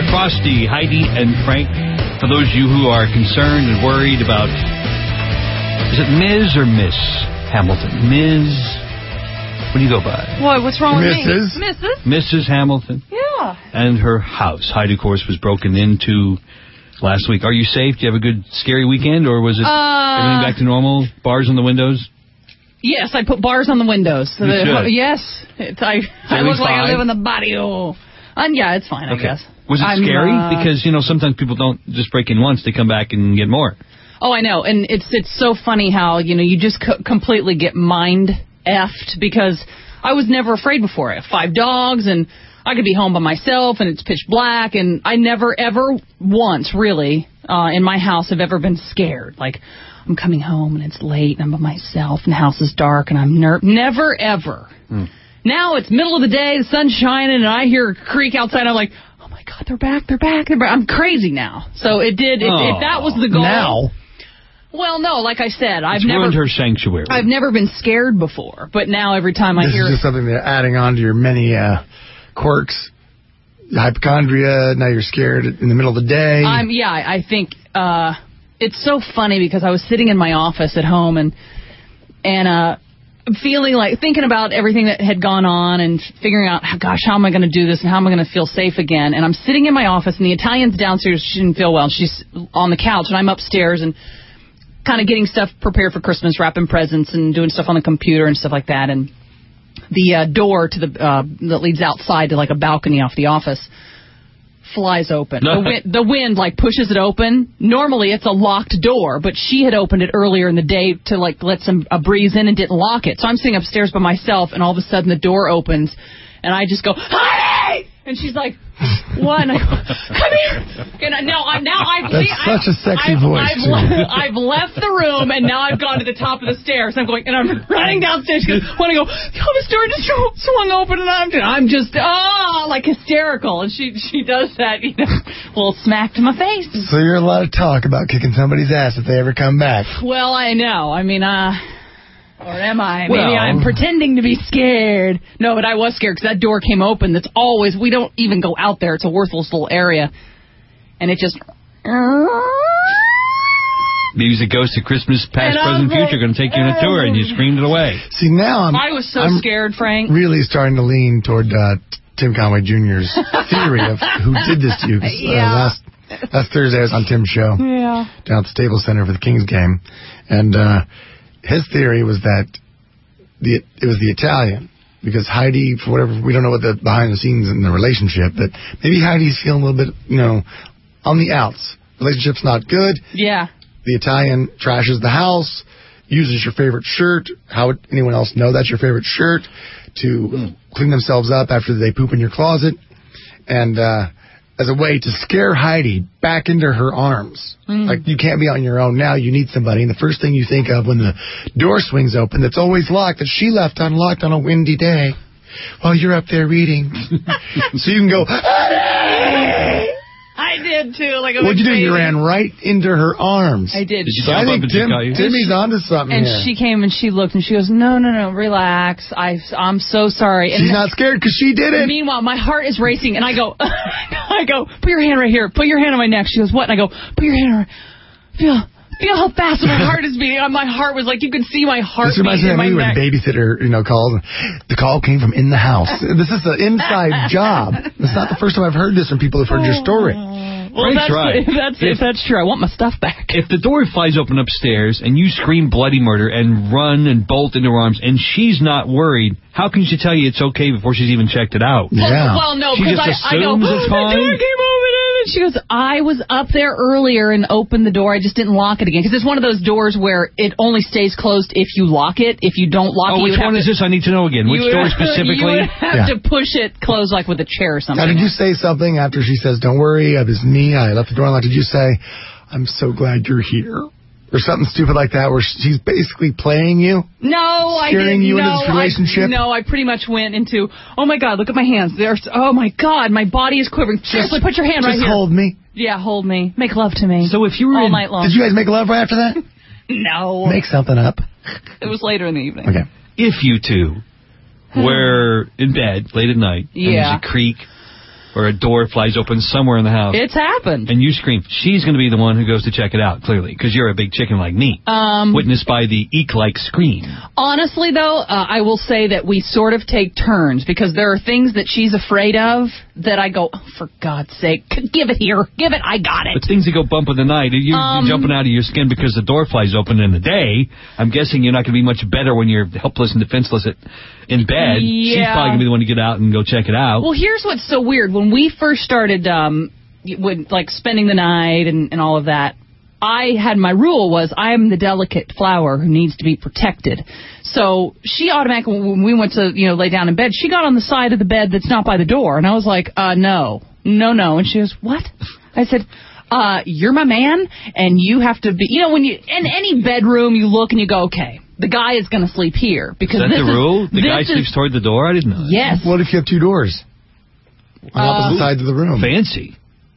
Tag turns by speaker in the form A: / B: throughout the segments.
A: right, Frosty, Heidi, and Frank. For those of you who are concerned and worried about, is it Ms. or Miss Hamilton? Ms. What do you go by?
B: What? What's wrong with
C: Mrs.
B: me?
A: Mrs. Hamilton.
B: Yeah.
A: And her house. Heidi, of course, was broken into last week. Are you safe? Do you have a good, scary weekend, or was it everything back to normal? Bars on the windows?
B: Yes, I put bars on the windows. So yes. I look like I live in the barrio. Yeah, it's fine, I guess.
A: Was it scary? Because, sometimes people don't just break in once. They come back and get more.
B: Oh, I know. And it's so funny how, you just completely get mind-effed because I was never afraid before. I have 5 dogs, and I could be home by myself, and it's pitch black, and I never, ever once, really, in my house have ever been scared. Like, I'm coming home, and it's late, and I'm by myself, and the house is dark, and I'm never, ever. Now it's middle of the day, the sun's shining, and I hear a creak outside, I'm like, oh, my God, they're back. I'm crazy now. So if that was the goal.
C: Now?
B: Well, no, like I said, I've
A: ruined her sanctuary.
B: I've never been scared before, but now every time I hear...
C: This is just something they're adding on to your many quirks. Hypochondria, now you're scared in the middle of the day.
B: I think it's so funny because I was sitting in my office at home and feeling like, thinking about everything that had gone on and figuring out, gosh, how am I going to do this and how am I going to feel safe again? And I'm sitting in my office and the Italian's downstairs, she didn't feel well, and she's on the couch and I'm upstairs and kind of getting stuff prepared for Christmas, wrapping presents and doing stuff on the computer and stuff like that. And the door to that leads outside to like a balcony off the office flies open. The wind like pushes it open. Normally it's a locked door, but she had opened it earlier in the day to like let a breeze in and didn't lock it. So I'm sitting upstairs by myself, and all of a sudden the door opens, and I just go, "Honey!" And she's like, "What?" And I go, "Come here." And now
C: That's such a sexy voice.
B: I've left the room, and now I've gone to the top of the stairs. I'm going, and I'm running downstairs. She goes, when I go, this door just swung open, and I'm just like hysterical. And she does that, a little smack to my face.
C: So you're a lot of talk about kicking somebody's ass if they ever come back.
B: Well, I know. I mean, or am I? Maybe I'm pretending to be scared. No, but I was scared because that door came open. That's always, we don't even go out there. It's a worthless little area. And it just...
A: Music goes to Christmas, past, present, future. Going to take you on a tour, and you screamed it away.
C: See, now
B: I was so scared, Frank.
C: Really starting to lean toward Tim Conway Jr.'s theory of who did this to you. Last Thursday I was on Tim's show down at the Staples Center for the Kings game. And... his theory was that it was the Italian, because Heidi, for whatever, we don't know what the behind the scenes in the relationship, but maybe Heidi's feeling a little bit, on the outs. Relationship's not good.
B: Yeah.
C: The Italian trashes the house, uses your favorite shirt. How would anyone else know that's your favorite shirt? To clean themselves up after they poop in your closet. And as a way to scare Heidi back into her arms. Like, you can't be on your own now, you need somebody. And the first thing you think of when the door swings open, that's always locked, that she left unlocked on a windy day while you're up there reading. So you can go, Heidi!
B: I did, too.
C: What'd you do? You ran right into her arms.
B: I did.
A: So I think
C: Timmy's onto something
B: and
C: here.
B: She came and she looked and she goes, no, relax. I'm so sorry. And
C: she's not scared because she did it.
B: Meanwhile, my heart is racing, and I go, put your hand right here. Put your hand on my neck. She goes, what? And I go, put your hand on my... Feel how fast my heart is beating. My heart was like, you could see my heart beating in my neck.
C: When babysitter, called. The call came from in the house. This is an inside job. It's not the first time I've heard this from people who've heard your story.
B: Well, if that's true, I want my stuff back.
A: If the door flies open upstairs and you scream bloody murder and run and bolt into her arms and she's not worried, how can she tell you it's okay before she's even checked it out?
B: Well, no, because I go,
A: it's fine.
B: The door came open. And she goes, I was up there earlier and opened the door. I just didn't lock it again. Because it's one of those doors where it only stays closed if you lock it. If you don't lock it,
A: which one is this? I need to know again. Which door specifically?
B: You would have to push it closed like with a chair or something.
C: Now, did you say something after she says, don't worry, it was me, I left the door unlocked? Did you say, I'm so glad you're here? Or something stupid like that where she's basically playing you?
B: No, I didn't.
C: Scaring you into this relationship?
B: I pretty much went into, oh my God, look at my hands. Oh my God, my body is quivering. Seriously, put your hand right here.
C: Just hold me.
B: Yeah, hold me. Make love to me.
A: So if you were
B: all night long.
C: Did you guys make love right after that?
B: No.
C: Make something up.
B: It was later in the evening.
C: Okay.
A: If you two were in bed late at night and there's a creak or a door flies open somewhere in the house.
B: It's happened.
A: And you scream. She's going to be the one who goes to check it out, clearly, because you're a big chicken like me. Witnessed by the eek-like scream.
B: Honestly, though, I will say that we sort of take turns, because there are things that she's afraid of that I go, oh, for God's sake, give it here. Give it. I got it.
A: But things that go bump in the night, you're jumping out of your skin because the door flies open in the day. I'm guessing you're not going to be much better when you're helpless and defenseless in bed.
B: Yeah.
A: She's probably going to be the one to get out and go check it out.
B: Well, here's what's so weird. When we first started spending the night and all of that, I had my rule was I am the delicate flower who needs to be protected. So she automatically, when we went to lay down in bed, she got on the side of the bed that's not by the door. And I was like, no. And she goes, what? I said, you're my man, and you have to be, when you, in any bedroom, you look and you go, okay, the guy is going to sleep here. Because
A: is that the rule? The guy sleeps toward the door? I didn't know that.
B: Yes.
C: What if you have two doors on opposite sides of the room?
A: Fancy.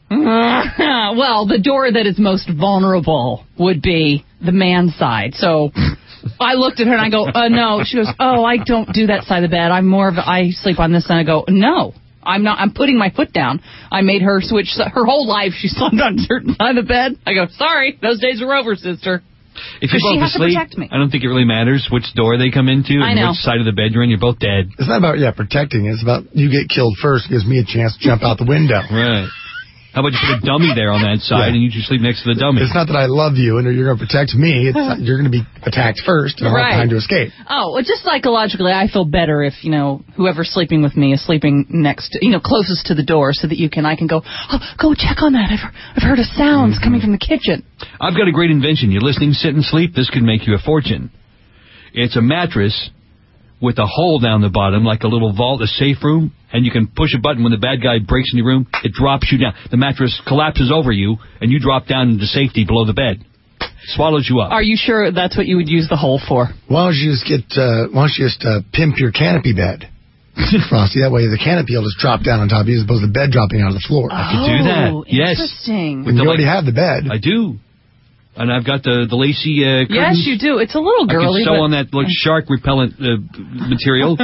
B: Well, the door that is most vulnerable would be the man's side. So I looked at her and I go, no. She goes, I don't do that side of the bed. I sleep on this side. I go, no. I'm not. I'm putting my foot down. I made her switch. Her whole life she slept on a certain side of the bed. I go, sorry, those days are over, sister.
A: If you're both asleep, I don't think it really matters which door they come into and which side of the bed you're in. You're both dead.
C: It's not about protecting. It's about you get killed first. Gives me a chance to jump out the window.
A: Right. How about you put a dummy there on that side and you just sleep next to the dummy?
C: It's not that I love you and you're going to protect me. It's you're going to be attacked first and I'll have time to escape.
B: Oh, well, just psychologically, I feel better if, whoever's sleeping with me is sleeping next to, closest to the door so that I can go, go check on that. I've heard a sounds coming from the kitchen.
A: I've got a great invention. You're listening, sit and sleep. This could make you a fortune. It's a mattress with a hole down the bottom, like a little vault, a safe room, and you can push a button when the bad guy breaks in your room. It drops you down. The mattress collapses over you, and you drop down into safety below the bed. Swallows you up.
B: Are you sure that's what you would use the hole for?
C: Why don't you just pimp your canopy bed, Frosty? That way the canopy will just drop down on top of you as opposed to the bed dropping out of the floor.
A: I could do that. Yes.
B: Interesting.
C: And you already have the bed.
A: I do. And I've got the lacy curtains.
B: Yes, you do. It's a little girly.
A: I can sew on that shark repellent material.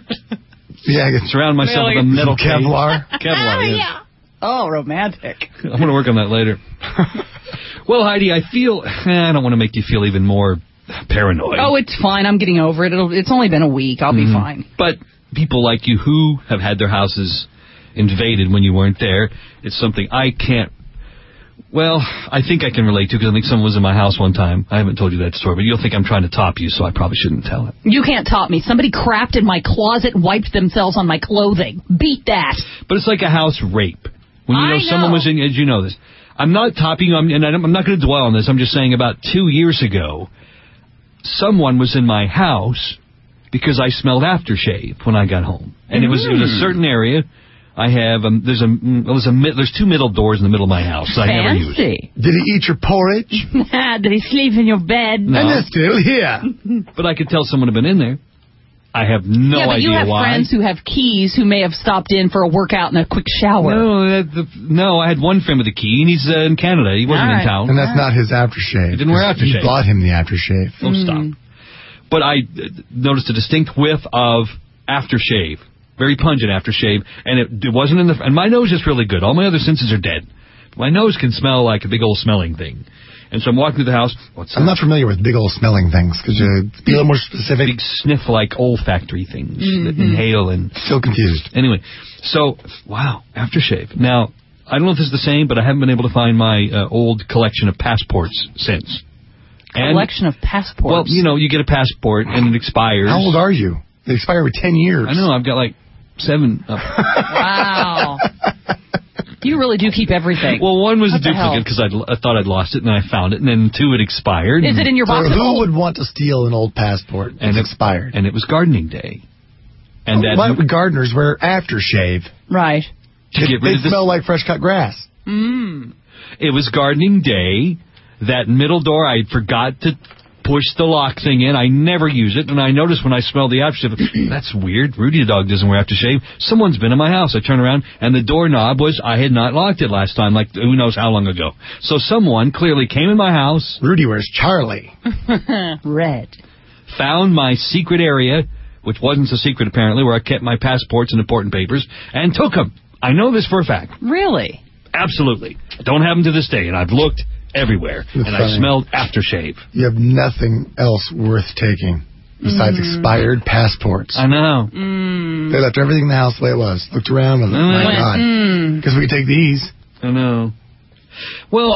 C: Yeah, I can
A: surround myself with a metal
C: Kevlar.
A: Kevlar, yes.
B: Yeah. Oh, romantic.
A: I'm going to work on that later. Well, Heidi, I don't want to make you feel even more paranoid.
B: Oh, it's fine. I'm getting over it. It's only been a week. I'll be fine.
A: But people like you who have had their houses invaded when you weren't there, it's something I can't. Well, I think I can relate to because I think someone was in my house one time. I haven't told you that story, but you'll think I'm trying to top you, so I probably shouldn't tell it.
B: You can't top me. Somebody crapped in my closet and wiped themselves on my clothing. Beat that.
A: But it's like a house rape. When you know someone was in, as you know this. I'm not topping you, and I'm not going to dwell on this. I'm just saying about 2 years ago, someone was in my house because I smelled aftershave when I got home. And it was a certain area. I have there's two middle doors in the middle of my house that I never use.
C: Did he eat your porridge?
B: Did he sleep in your bed?
C: No. And they're still here.
A: But I could tell someone had been in there. I have no idea why.
B: Yeah, but you have friends who have keys who may have stopped in for a workout and a quick shower.
A: No, I had one friend with a key, and he's in Canada. He wasn't in town.
C: And that's not his aftershave.
A: He didn't wear aftershave.
C: You bought him the aftershave.
A: Oh, stop. But I noticed a distinct whiff of aftershave. Very pungent aftershave, and it wasn't in the. And my nose is really good. All my other senses are dead. My nose can smell like a big old smelling thing. And so I'm walking through the house.
C: I'm not familiar with big old smelling things. Could you be a little more specific?
A: Big sniff like olfactory things that inhale and.
C: Still confused.
A: Anyway, so wow, aftershave. Now I don't know if this is the same, but I haven't been able to find my old collection of passports since.
B: Collection of passports.
A: Well, you get a passport and it expires.
C: How old are you? They expire every 10 years.
A: I know. I've got like 7.
B: Wow. You really do keep everything.
A: Well, one was a duplicate because I thought I'd lost it, and then I found it, and then 2 had expired.
B: Is it in your box?
C: So who would want to steal an old passport? And it's expired.
A: And it was gardening day. And
C: why would gardeners wear aftershave?
B: Right.
C: They smell like fresh cut grass.
A: It was gardening day. That middle door, I forgot to push the lock thing in. I never use it, and I noticed when I smelled the aftershave, that's weird. Rudy the dog doesn't wear aftershave. Someone's been in my house. I turn around, and the doorknob I had not locked it last time, like who knows how long ago. So someone clearly came in my house.
C: Rudy wears Charlie.
B: Red.
A: Found my secret area, which wasn't so secret apparently, where I kept my passports and important papers, and took them. I know this for a fact.
B: Really?
A: Absolutely. I don't have them to this day, and I've looked everywhere, and I smelled aftershave.
C: You have nothing else worth taking besides expired passports.
A: I know.
C: They left everything in the house the way it was. Looked around and my God. Because we could take these.
A: I know. Well,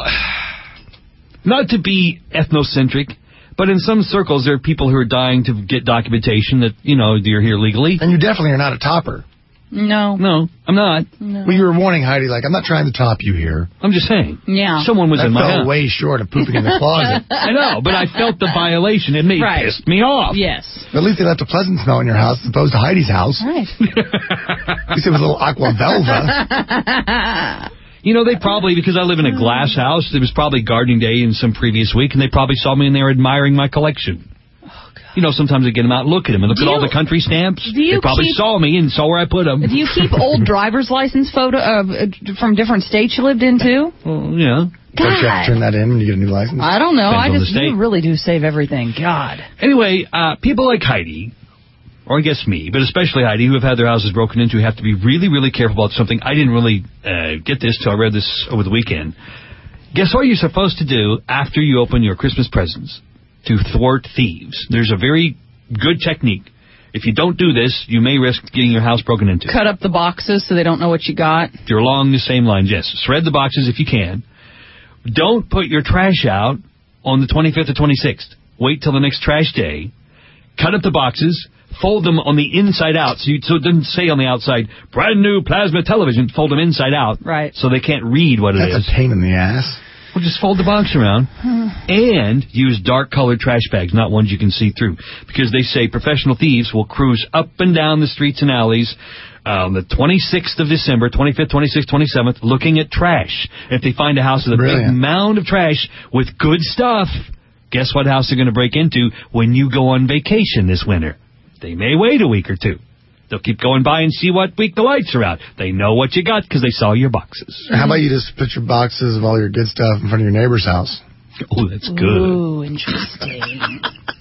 A: not to be ethnocentric, but in some circles there are people who are dying to get documentation that, you're here legally.
C: And you definitely are not a topper.
B: No.
A: No, I'm not.
B: No.
C: Well, you were warning Heidi, I'm not trying to top you here.
A: I'm just saying.
B: Yeah.
A: Someone was in my house.
C: Fell way short of pooping in the closet.
A: I know, but I felt the violation. It pissed me off.
B: Yes.
C: But at least they left a pleasant smell in your house as opposed to Heidi's house.
B: Right.
C: At least it was a little aqua velva.
A: They probably, because I live in a glass house, it was probably gardening day in some previous week, and they probably saw me and they were admiring my collection. Sometimes I get them out and look at them and look at all the country stamps. They probably saw me and saw where I put them.
B: Do you keep old driver's license photo from different states you lived in, too?
A: Well, yeah.
C: Don't you have to turn that in when you get a new license?
B: I don't know.
A: You
B: really do save everything. God.
A: Anyway, people like Heidi, or I guess me, but especially Heidi, who have had their houses broken into, have to be really, really careful about something. I didn't really get this till I read this over the weekend. Guess what you're supposed to do after you open your Christmas presents to thwart thieves? There's a very good technique. If you don't do this, you may risk getting your house broken into.
B: Cut up the boxes so they don't know what you got.
A: If you're along the same lines, yes. Shred the boxes if you can. Don't put your trash out on the 25th or 26th. Wait till the next trash day. Cut up the boxes. Fold them on the inside out, so it doesn't say on the outside, brand new plasma television. Fold them inside out.
B: Right.
A: So they can't read what it is.
C: That's a pain in the ass.
A: Well, just fold the box around and use dark-colored trash bags, not ones you can see through. Because they say professional thieves will cruise up and down the streets and alleys on the 26th of December, 25th, 26th, 27th, looking at trash. If they find a house with a big mound of trash with good stuff, guess what house they're going to break into when you go on vacation this winter? They may wait a week or two. They'll keep going by and see what week the lights are out. They know what you got because they saw your boxes.
C: How about you just put your boxes of all your good stuff in front of your neighbor's house?
A: Oh, that's good.
B: Ooh, interesting.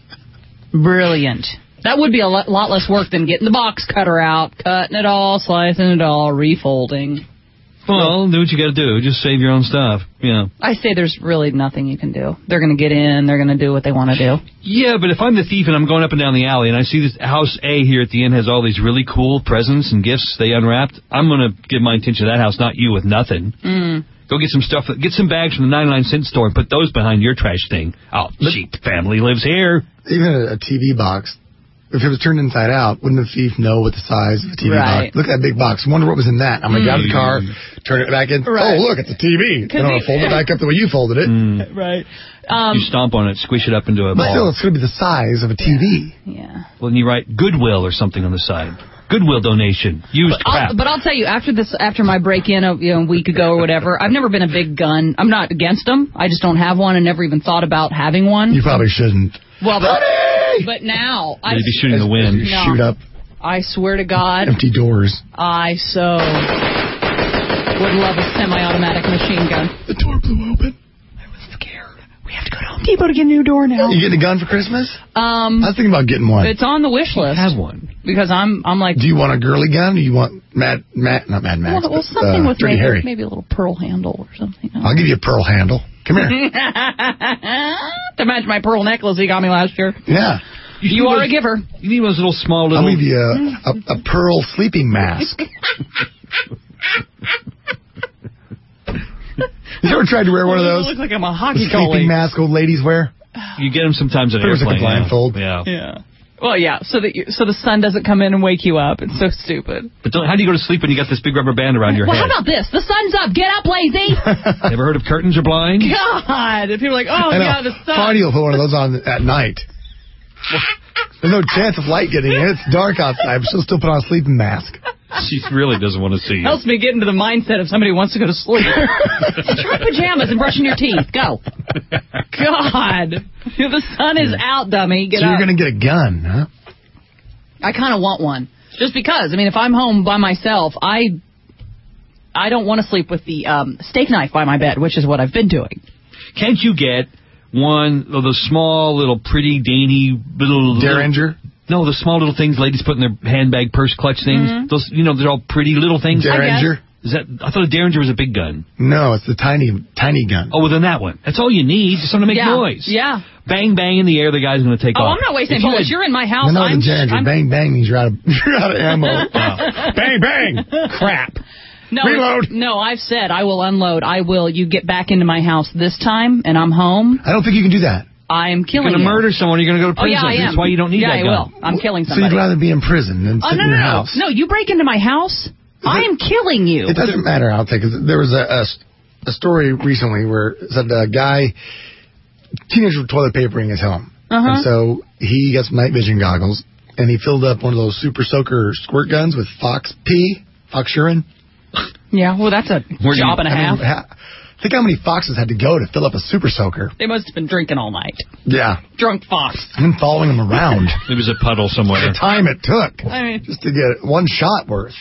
B: Brilliant. That would be a lot less work than getting the box cutter out, cutting it all, slicing it all, refolding.
A: Well, do what you got to do. Just save your own stuff. Yeah.
B: I say there's really nothing you can do. They're going to get in. They're going to do what they want to do.
A: Yeah, but if I'm the thief and I'm going up and down the alley and I see this house A here at the end has all these really cool presents and gifts they unwrapped, I'm going to give my attention to that house, not you with nothing. Go get some stuff. Get some bags from the 99-cent store and put those behind your trash thing. Oh, cheap family lives here.
C: Even a TV box. If it was turned inside out, wouldn't the thief know what the size of a TV box? Look at that big box. Wonder what was in that. I'm going to get out of the car, turn it back in.
B: Right.
C: Oh, look, it's a TV. Then I'll fold it back up the way you folded it.
B: Right.
A: You stomp on it, squish it up into a ball.
C: But still, it's going to be the size of a TV.
B: Yeah.
A: Well, then you write Goodwill or something on the side. Goodwill donation. Used crap.
B: But I'll tell you, after my break-in a week ago or whatever, I've never been a big gun. I'm not against them. I just don't have one and never even thought about having one.
C: You probably shouldn't.
B: Well, but now
A: They'd be shooting the wind.
C: You shoot up.
B: I swear to God.
C: Empty doors.
B: I so would love a semi-automatic machine gun.
C: The door blew open.
B: I was scared. We have to go to Home Depot to get a new door now.
C: You getting a gun for Christmas? I was thinking about getting one.
B: It's on the wish list.
A: Have one.
B: Because I'm like.
C: Do you want a girly gun? Or do you want not Mad Max?
B: Well, something with
C: Dirty Harry.
B: maybe a little pearl handle or something.
C: I'll give you a pearl handle. Come here.
B: To match my pearl necklace he got me last year.
C: Yeah.
B: You are a giver.
A: You need those little small little...
C: I'll give you a pearl sleeping mask. You ever tried to wear one of those?
B: I look like I'm a hockey
C: sleeping mask old ladies wear?
A: You get them sometimes in an airplane.
C: Like a blindfold.
B: Yeah. Well, yeah, so the sun doesn't come in and wake you up. It's so stupid.
A: But how do you go to sleep when you got this big rubber band around your head?
B: Well, how about this? The sun's up. Get up, lazy.
A: Ever heard of curtains are blind?
B: God. People are like, oh, yeah, the sun.
C: Party will put one of those on at night. There's no chance of light getting in. It's dark outside, but she'll still put on a sleeping mask.
A: She really doesn't want to see you.
B: Helps me get into the mindset of somebody who wants to go to sleep. Try pajamas and brushing your teeth. Go. God. The sun is out, dummy. Get up.
C: So you're going to get a gun, huh?
B: I kind of want one. Just because. I mean, if I'm home by myself, I don't want to sleep with the steak knife by my bed, which is what I've been doing.
A: Can't you get one of those small, little, pretty, dainty, little...
C: Derringer?
A: No, the small little things ladies put in their handbag, purse, clutch things. Those, they're all pretty little things.
C: Derringer?
A: I thought a Derringer was a big gun.
C: No, it's the tiny gun.
A: Oh, well, then that one. That's all you need. Just something to make noise.
B: Yeah.
A: Bang, bang in the air, the guy's going to take off.
B: I'm not wasting bullets. You're in my house.
C: No, the Derringer. Bang, bang means you're out of ammo. Bang, bang. Crap.
B: No,
C: reload.
B: No, I've said I will unload. You get back into my house this time, and I'm home.
C: I don't think you can do that.
B: I'm killing
A: you. You're going to murder someone. You're going to go to prison.
B: Oh, yeah, I am.
A: That's why you don't need that gun.
B: Yeah, I will. I'm killing somebody.
C: So you'd rather be in prison than sit in your house.
B: No, you break into my house, I am killing you.
C: It doesn't matter, I'll take it. There was a story recently where it said a teenager with toilet papering his home. And so he got some night vision goggles, and he filled up one of those super soaker squirt guns with fox urine.
B: Yeah, well, that's a job and a half.
C: Think how many foxes had to go to fill up a super soaker.
B: They must have been drinking all night.
C: Yeah.
B: Drunk fox.
C: And then following them around.
A: It was a puddle somewhere.
C: The time it took just to get one shot worth.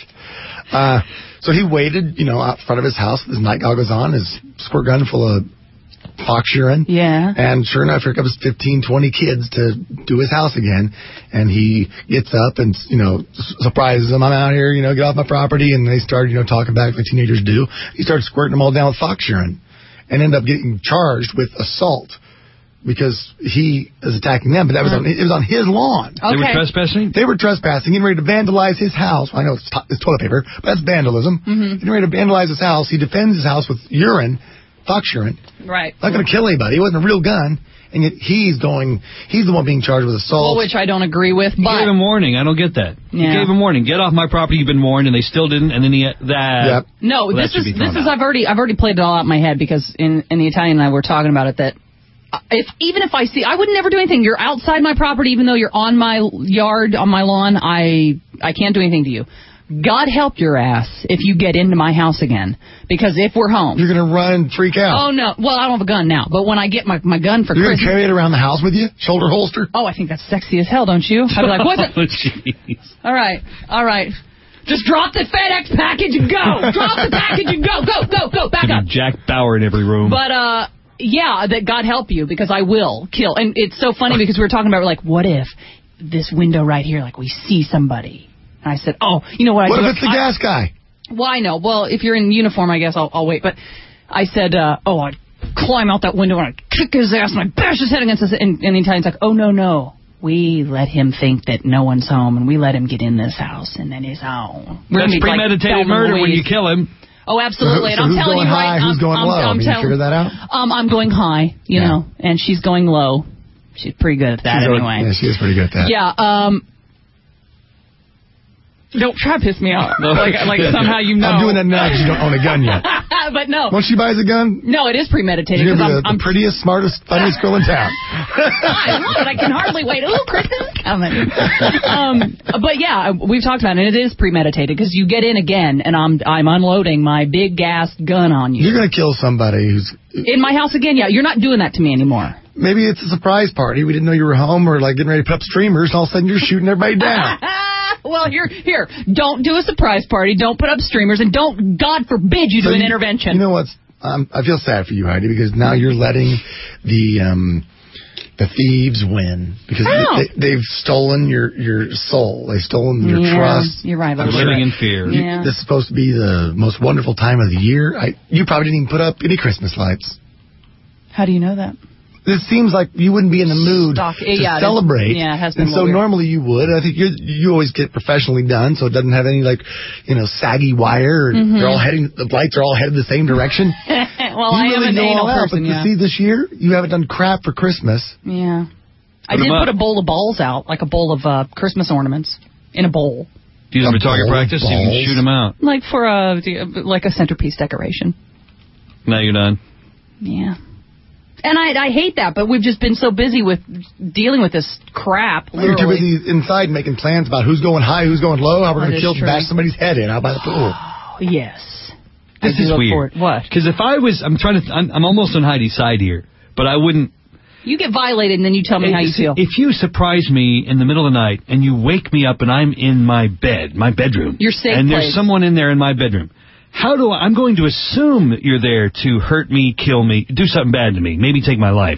C: So he waited, out front of his house with his night goggles on, his squirt gun full of fox urine.
B: Yeah.
C: And sure enough, here comes 15, 20 kids to do his house again. And he gets up and, surprises them. I'm out here, get off my property. And they start, talking back like teenagers do. He starts squirting them all down with fox urine and end up getting charged with assault because he is attacking them. But that was it was on his lawn.
A: Okay. They were trespassing?
C: They were trespassing, getting ready to vandalize his house. Well, I know it's toilet paper, but that's vandalism. Getting ready to vandalize his house. He defends his house with urine. Fox urine.
B: Right.
C: Not going to kill anybody. It wasn't a real gun. And yet he's the one being charged with assault.
B: Well, which I don't agree with.
A: He gave him warning. I don't get that.
B: Yeah.
A: He gave him warning. Get off my property. You've been warned, and they still didn't. And then
C: Yep.
B: No, well, this is I've already played it all out in my head because in the Italian and I were talking about it that even if I see, I would never do anything. You're outside my property, even though you're on my yard, on my lawn. I can't do anything to you. God help your ass if you get into my house again. Because if we're home...
C: You're going to run and freak out.
B: Oh, no. Well, I don't have a gun now. But when I get my gun for Christmas...
C: You're going to carry it around the house with you? Shoulder holster?
B: Oh, I think that's sexy as hell, don't you? I'd be like, what's it?
A: Oh, jeez.
B: All right. Just drop the FedEx package and go. Drop the package and go. Go. Back up.
A: Jack Bauer in every room.
B: But, yeah, that God help you because I will kill. And it's so funny because we were talking about, what if this window right here, we see somebody... And I said, you know what?
C: What if it's the gas guy?
B: Well, I know. Well, if you're in uniform, I guess I'll wait. But I said, I'd climb out that window and I'd kick his ass and I'd bash his head against this. And the Italian's like, oh, no. We let him think that no one's home and we let him get in this house and then he's home.
A: That's premeditated murder when you kill him.
B: Oh, absolutely.
C: So
B: and I'm telling you right
C: now. Who's going low? Can you figure that out?
B: I'm going high, you know, and she's going low. She's pretty good at that anyway.
C: Yeah, she is pretty good at that.
B: Yeah, don't try to piss me off. Like somehow you know.
C: I'm doing that now because you don't own a gun yet.
B: But no.
C: Once she buys a gun...
B: No, it is premeditated.
C: You're going to be the prettiest, smartest, funniest girl in town.
B: I love it. I can hardly wait. Ooh, Christmas is coming. But yeah, we've talked about it, and it is premeditated because you get in again, and I'm unloading my big-ass gun on you.
C: You're going to kill somebody who's...
B: In my house again? Yeah, you're not doing that to me anymore.
C: Maybe it's a surprise party. We didn't know you were home or getting ready to put up streamers, and all of a sudden you're shooting everybody down.
B: Well, here. Don't do a surprise party. Don't put up streamers, and don't, God forbid, you do an intervention.
C: You know what? I feel sad for you, Heidi, because now you're letting the thieves win because they've stolen your soul. They've stolen your trust.
B: You're right.
A: They're living in fear.
C: This is supposed to be the most wonderful time of the year. You probably didn't even put up any Christmas lights.
B: How do you know that?
C: It seems like you wouldn't be in the mood to celebrate.
B: Yeah, it has been
C: and so normally you would. I think you always get professionally done, so it doesn't have any saggy wire. Or they're all the lights are all headed the same direction.
B: Well, I am an anal person.
C: But to see this year, you haven't done crap for Christmas.
B: Yeah, I did put a bowl of balls out, like a bowl of Christmas ornaments in a bowl.
A: Do you have a target practice? You can shoot them out,
B: like for a centerpiece decoration.
A: Now you're done.
B: Yeah. And I hate that, but we've just been so busy with dealing with this crap.
C: You're too busy inside making plans about who's going high, who's going low, how we're going to bash somebody's head in out by the pool.
B: Oh, yes.
A: This is weird.
B: What?
A: Because if I'm almost on Heidi's side here, but I wouldn't.
B: You get violated and then you tell me how you feel.
A: If you surprise me in the middle of the night and you wake me up and I'm in my bedroom.
B: Your safe
A: and
B: place.
A: There's someone in there in my bedroom. I'm going to assume that you're there to hurt me, kill me, do something bad to me, maybe take my life.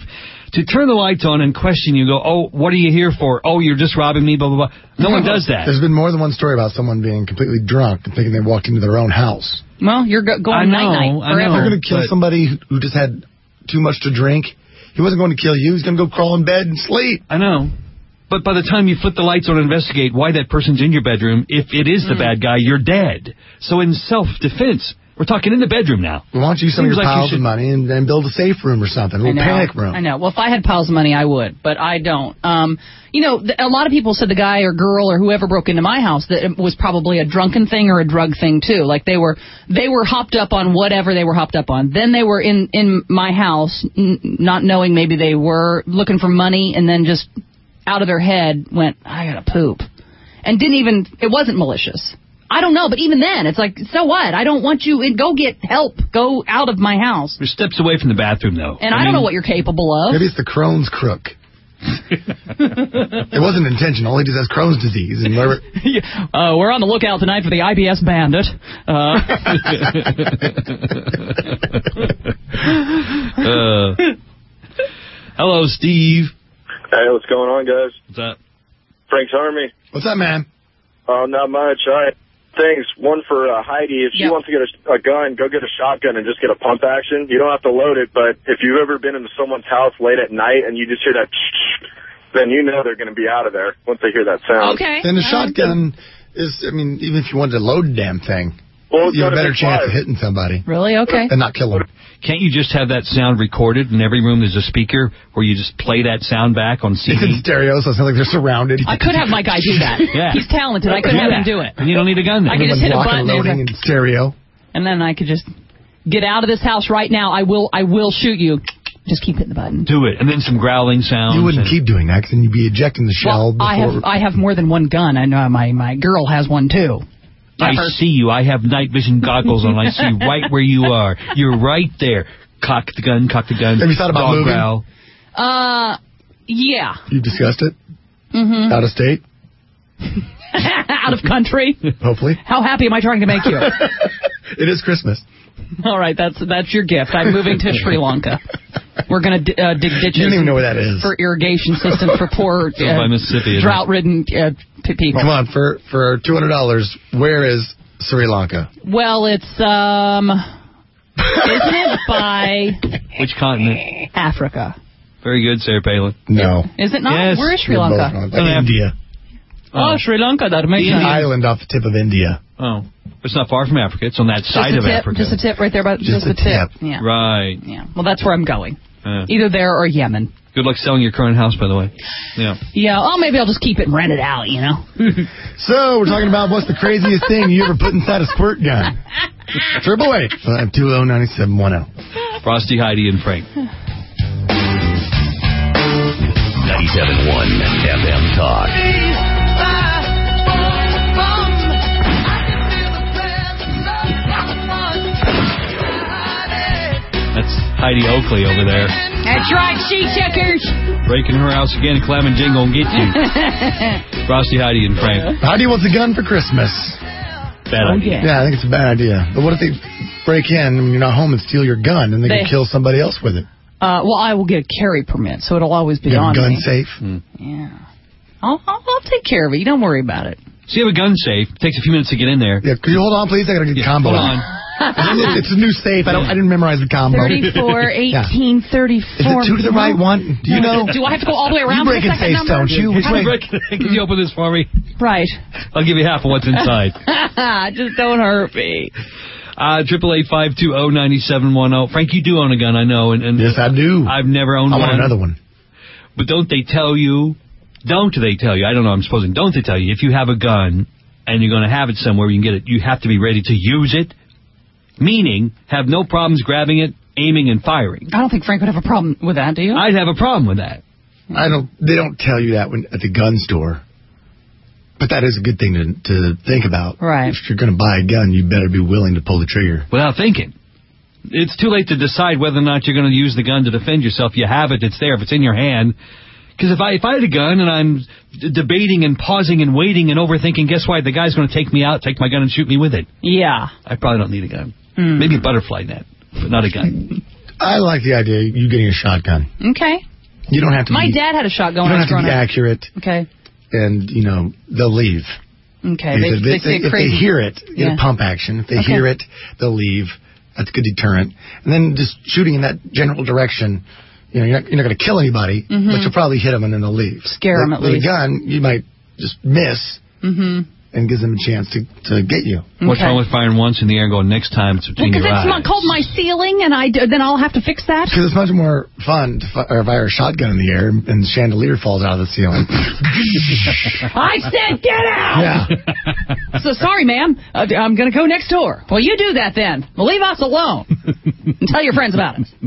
A: To turn the lights on and question you, go, oh, what are you here for? Oh, you're just robbing me, blah, blah, blah. No one does that.
C: There's been more than one story about someone being completely drunk and thinking they walked into their own house.
B: Well, you're going night-night forever.
C: You're going to kill somebody who just had too much to drink. He wasn't going to kill you. He's going to go crawl in bed and sleep.
A: I know. But by the time you flip the lights on and investigate why that person's in your bedroom, if it is the bad guy, you're dead. So in self-defense, we're talking in the bedroom now.
C: Well, why don't you use some of your piles of money and then build a safe room or something, a little panic room?
B: I know. Well, if I had piles of money, I would, but I don't. A lot of people said the guy or girl or whoever broke into my house that it was probably a drunken thing or a drug thing too. Like they were hopped up on whatever they were hopped up on. Then they were in my house, not knowing maybe they were looking for money, and then just out of their head went, I gotta poop, and it wasn't malicious. I don't know, but even then, it's like, so what? I don't want you. Go get help. Go out of my house.
A: There's steps away from the bathroom, though.
B: And I don't know what you're capable of.
C: Maybe it's the Crohn's crook. It wasn't intentional. He just has Crohn's disease. And
B: we're on the lookout tonight for the IBS bandit.
A: Hello, Steve.
D: Hey, what's going on, guys?
A: What's up?
D: Frank's Army.
C: What's up, man?
D: Not much. All right. Things. One for Heidi. If she wants to get a gun, go get a shotgun and just get a pump action. You don't have to load it, but if you've ever been into someone's house late at night and you just hear that, then you know they're going to be out of there once they hear that sound.
B: Okay.
C: And the shotgun is, even if you wanted to load the damn thing, you have a better chance of hitting somebody.
B: Really? Okay.
C: And not kill them.
A: Can't you just have that sound recorded? In every room there's a speaker where you just play that sound back on CD?
C: It's in stereo, so it sounds like they're surrounded.
B: I could have my guy do that.
A: Yeah.
B: He's talented. I could have him do it.
A: And you don't need a gun then.
B: I could just hit a button.
C: Loading in stereo.
B: And then I could just get out of this house right now. I will shoot you. Just keep hitting the button.
A: Do it. And then some growling sounds.
C: You wouldn't keep doing that because then you'd be ejecting the shell.
B: Well, I have more than one gun. I know my girl has one too.
A: I see you. I have night vision goggles on. I see right where you are. You're right there. Cock the gun, cock the gun.
C: Have you thought about moving?
A: Growl.
C: Yeah. You discussed it?
B: Mm-hmm.
C: Out of state?
B: Out of country?
C: Hopefully.
B: How happy am I trying to make you?
C: It is Christmas.
B: All right, that's your gift. I'm moving to Sri Lanka. We're going to dig ditches.
C: You don't even know where that is.
B: For irrigation system for poor
A: by Mississippi,
B: drought-ridden people.
C: Come on, for $200, where is Sri Lanka?
B: Well, it's isn't it by
A: which continent?
B: Africa.
A: Very good, Sarah Palin.
C: No.
B: Is it not?
A: Yes.
B: Where is Sri Lanka?
C: India.
B: Oh, Sri Lanka. That makes sense.
C: Island off the tip of India.
A: Oh. It's not far from Africa. It's on that side of Africa.
B: Just a tip right there. Just a tip. Yeah.
A: Right.
B: Yeah. Well, that's where I'm going. Either there or Yemen.
A: Good luck selling your current house, by the way. Yeah.
B: Yeah. Oh, maybe I'll just keep it and rent it out,
C: So, we're talking about what's the craziest thing you ever put inside a squirt gun. 888-520-9710.
A: Frosty, Heidi, and Frank.
E: 97.1 FM Talk.
A: That's Heidi Oakley over there.
B: That's right, she checkers.
A: Breaking her house again, Clem and Jing gonna get you. Frosty, Heidi, and Frank.
C: Heidi wants a gun for Christmas.
A: Bad idea.
C: Yeah, I think it's a bad idea. But what if they break in when you're not home and steal your gun and they can kill somebody else with it?
B: Well, I will get a carry permit, so it'll always be on
C: gun
B: me.
C: safe?
B: Yeah. I'll take care of it. You don't worry about it.
A: So you have a gun safe. It takes a few minutes to get in there.
C: Yeah, could you hold on, please? I got to get combo.
A: Hold on.
C: It's a new safe. I didn't memorize the combo.
B: 34, 18, 34.
C: Is it two to the right one? Do you know?
B: Do I have to go all the way around?
C: You breaking safes, don't you?
A: Can you open this for me?
B: Right.
A: I'll give you half of what's inside.
B: Just don't hurt me.
A: 888-520-9710. Frank, you do own a gun, I know. And
C: yes, I do.
A: I've never owned one.
C: I want another one.
A: But don't they tell you? I don't know, I'm supposing. Don't they tell you if you have a gun and you're going to have it somewhere, you can get it, you have to be ready to use it? Meaning, have no problems grabbing it, aiming, and firing.
B: I don't think Frank would have a problem with that, do you?
A: I'd have a problem with that.
C: They don't tell you that at the gun store. But that is a good thing to think about.
B: Right.
C: If you're going to buy a gun, you better be willing to pull the trigger.
A: Without thinking. It's too late to decide whether or not you're going to use the gun to defend yourself. You have it. It's there. If it's in your hand. Because if I had a gun and I'm debating and pausing and waiting and overthinking, guess what? The guy's going to take me out, take my gun, and shoot me with it.
B: Yeah.
A: I probably don't need a gun. Maybe a butterfly net, but not a gun.
C: I like the idea of you getting a shotgun.
B: Okay.
C: You don't have to.
B: My dad had a shotgun.
C: You don't have to be
B: up.
C: accurate.
B: Okay.
C: And they'll leave.
B: Okay.
C: If they hear it, get a pump action. If they hear it, they'll leave. That's a good deterrent. And then just shooting in that general direction. You're not going to kill anybody, but you'll probably hit them and then they'll leave.
B: Scare them at least.
C: With a gun, you might just miss. And gives them a chance to get you.
A: What's wrong with firing once in the air and going next time it's between your eyes?
B: Because it's called my ceiling, and then I'll have to fix that?
C: Because it's much more fun to fire a shotgun in the air and the chandelier falls out of the ceiling.
B: I said get out!
C: Yeah.
B: So sorry, ma'am. I'm going to go next door. Well, you do that then. Well, leave us alone. And tell your friends about it.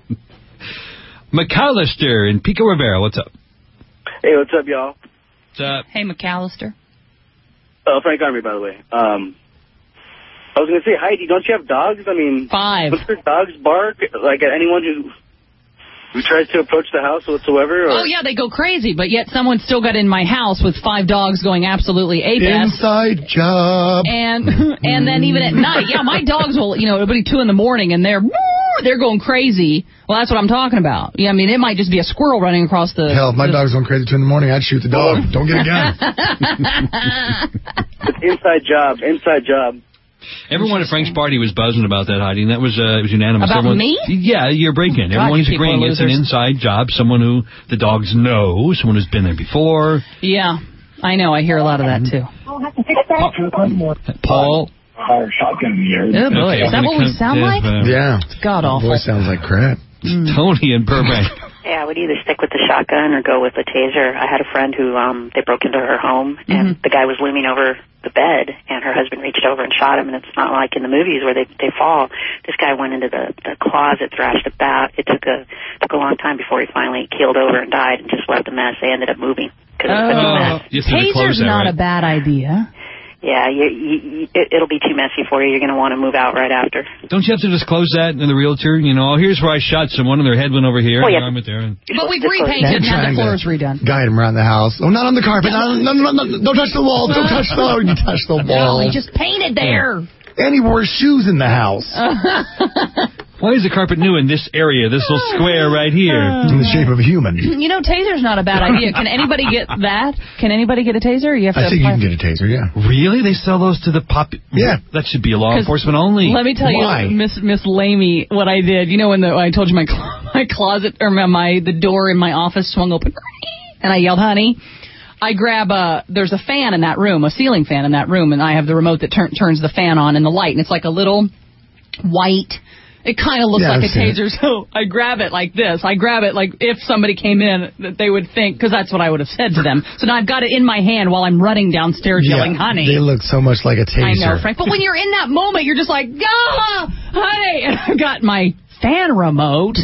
A: McAllister in Pico Rivera, what's up?
F: Hey, what's up, y'all?
A: What's up?
B: Hey, McAllister.
F: Frank Army, by the way. I was going to say, Heidi, don't you have dogs? I mean,
B: 5.
F: Does your dogs bark like at anyone who tries to approach the house whatsoever? Or?
B: Oh, yeah, they go crazy, but yet someone still got in my house with 5 dogs going absolutely ape-ass.
C: Inside job.
B: And then even at night, my dogs will, it'll be 2 in the morning, and they're going crazy. Well, that's what I'm talking about. Yeah, I mean, it might just be a squirrel running across the...
C: Hell, if my dog's going crazy 2 in the morning, I'd shoot the dog. Don't get a gun.
F: Inside job.
A: Everyone at Frank's party was buzzing about that, Heidi, and that was it was unanimous.
B: About me?
A: Yeah, your break-in. Everyone's agreeing it's an inside job, someone who the dogs know, someone who's been there before.
B: Yeah, I know. I hear a lot of that, too.
A: Paul?
F: Shotgun in the air.
B: Oh, boy. Is that what we sound like?
C: Yeah.
B: It's god-awful.
C: Voice sounds like crap.
A: Tony in Burbank.
G: Yeah, I would either stick with the shotgun or go with the taser. I had a friend who they broke into her home, and the guy was looming over the bed, and her husband reached over and shot him, and it's not like in the movies where they fall. This guy went into the closet, thrashed about. It took a long time before he finally keeled over and died and just left the mess. They ended up moving because it was such a mess.
B: Taser's not a bad idea.
G: Yeah, it'll be too messy for you. You're going to want to move out right after.
A: Don't you have to disclose that to the realtor? Here's where I shot someone, and their head went over here, and their arm went there.
B: But we've repainted, now the floor's redone.
C: Guide him around the house. Oh, not on the carpet. No, don't touch the wall. Don't touch the wall. You touch the wall.
B: No, he just painted there.
C: And he wore shoes in the house.
A: Why is the carpet new in this area, this little square right here?
C: In the shape of a human.
B: Taser's not a bad idea. Can anybody get that? Can anybody get a taser? I
C: think you can get a taser, yeah.
A: Really? They sell those to the
C: Yeah.
A: That should be a law enforcement only.
B: Let me tell you, Miss Lamey, what I did. When I told you my closet, or the door in my office swung open, and I yelled, honey. I grab there's a fan in that room, a ceiling fan in that room, and I have the remote that turns the fan on and the light, and it's like a little white. It kind of looks like a taser, so I grab it like this. I grab it like if somebody came in, that they would think, because that's what I would have said to them. So now I've got it in my hand while I'm running downstairs yelling, honey.
C: They look so much like a taser.
B: I know, Frank. But when you're in that moment, you're just like, honey! And I've got my fan remote,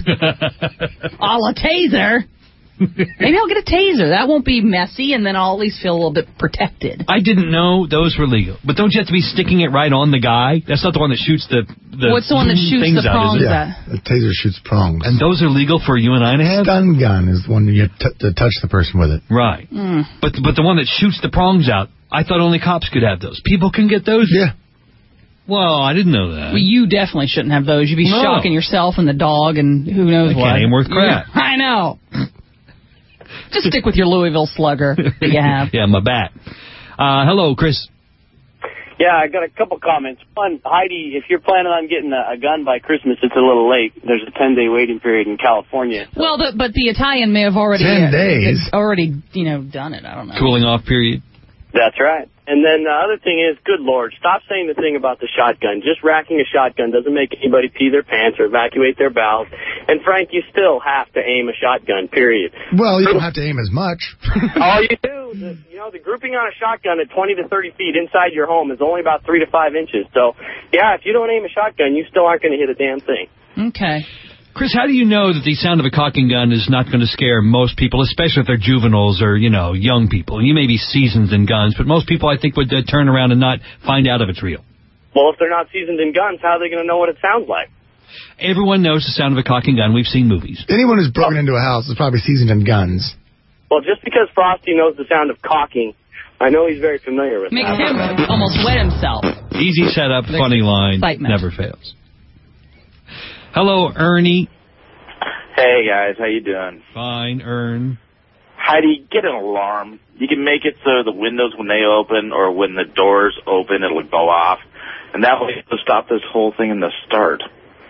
B: a la taser. Maybe I'll get a taser. That won't be messy, and then I'll at least feel a little bit protected.
A: I didn't know those were legal. But don't you have to be sticking it right on the guy? That's not the one that shoots the
B: What's the one that shoots the prongs
C: at? The taser shoots prongs.
A: And those are legal for you and I to have?
C: Stun gun is the one you have to touch the person with it.
A: Right. But the one that shoots the prongs out, I thought only cops could have those. People can get those?
C: Yeah.
A: Well, I didn't know that.
B: Well, you definitely shouldn't have those. You'd be shocking yourself and the dog and who knows what.
A: Can't aim worth crap.
B: I know. Just stick with your Louisville Slugger that you have.
A: Yeah, my bat. Hello, Chris.
F: Yeah, I got a couple comments. One, Heidi, if you're planning on getting a gun by Christmas, it's a little late. There's a 10-day waiting period in California. So.
B: Well, but the Italian may have already
C: 10 days
B: already done it. I don't know.
A: Cooling off period.
F: That's right. And then the other thing is, good Lord, stop saying the thing about the shotgun. Just racking a shotgun doesn't make anybody pee their pants or evacuate their bowels. And, Frank, you still have to aim a shotgun, period.
C: Well, you don't have to aim as much.
F: All you do, the grouping on a shotgun at 20 to 30 feet inside your home is only about 3 to 5 inches. So, yeah, if you don't aim a shotgun, you still aren't going to hit a damn thing.
B: Okay.
A: Chris, how do you know that the sound of a cocking gun is not going to scare most people, especially if they're juveniles or, young people? You may be seasoned in guns, but most people, I think, would turn around and not find out if it's real.
F: Well, if they're not seasoned in guns, how are they going to know what it sounds like?
A: Everyone knows the sound of a cocking gun. We've seen movies.
C: Anyone who's broken into a house is probably seasoned in guns.
F: Well, just because Frosty knows the sound of cocking, I know he's very familiar with
B: Makes
F: that.
B: him almost wet himself.
A: Easy setup, funny line, never fails. Hello, Ernie.
H: Hey, guys. How you doing?
A: Fine, Ern.
H: Heidi, get an alarm. You can make it so the windows, when they open or when the doors open, it'll go off. And that way it'll stop this whole thing in the start.